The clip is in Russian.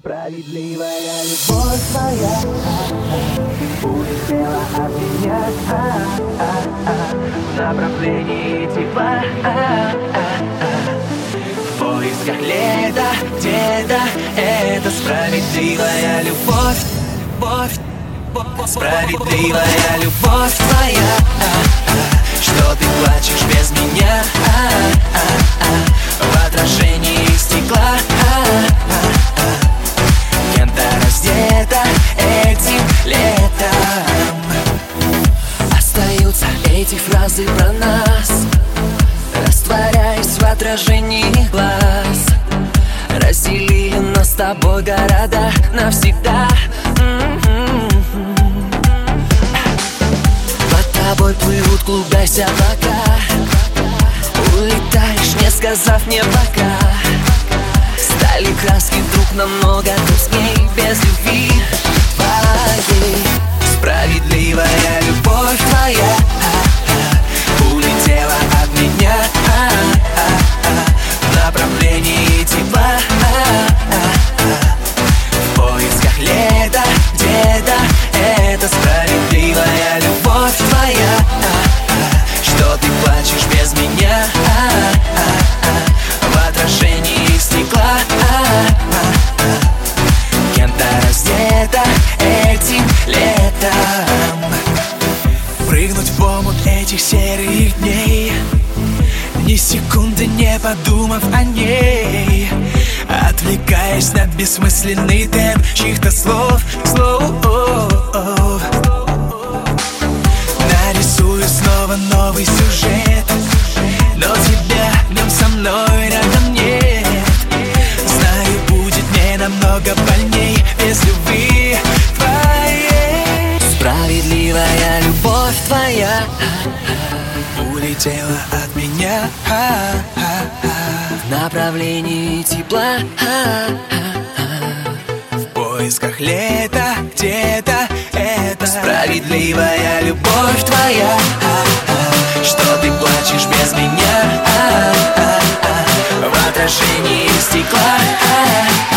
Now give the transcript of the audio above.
Справедливая любовь твоя улетела от меня в направлении тепла, в поисках лета где-то. Это справедливая любовь, справедливая любовь твоя, что ты плачешь без меня в отражении стекла. Кем-то раздета этим летом. Остаются эти фразы про нас, растворяясь в отражении глаз. Разделили нас с тобой города навсегда. Под тобой плывут, клубясь облака. Улетаешь, не сказав мне пока. Стали краски вдруг намного тускней без любви твоей. Справедливая любовь твоя улетела от меня в направлении тепла, в поисках лета где-то. Это справедливая любовь твоя, что ты плачешь без меня в отражении стекла. Кем-то раздета этим летом. Прыгнуть в омут этих серых дней, ни секунды не подумав о ней, отвлекаясь на бессмысленный темп чьих-то слов. Нарисую снова новый сюжет, но тебя в нем со мной рядом нет. Знаю, будет мне намного больней без любви твоей. Справедливая любовь твоя улетела от меня в направлении тепла, в поисках лета где-то. Это справедливая любовь твоя, что ты плачешь без меня в отражении стекла.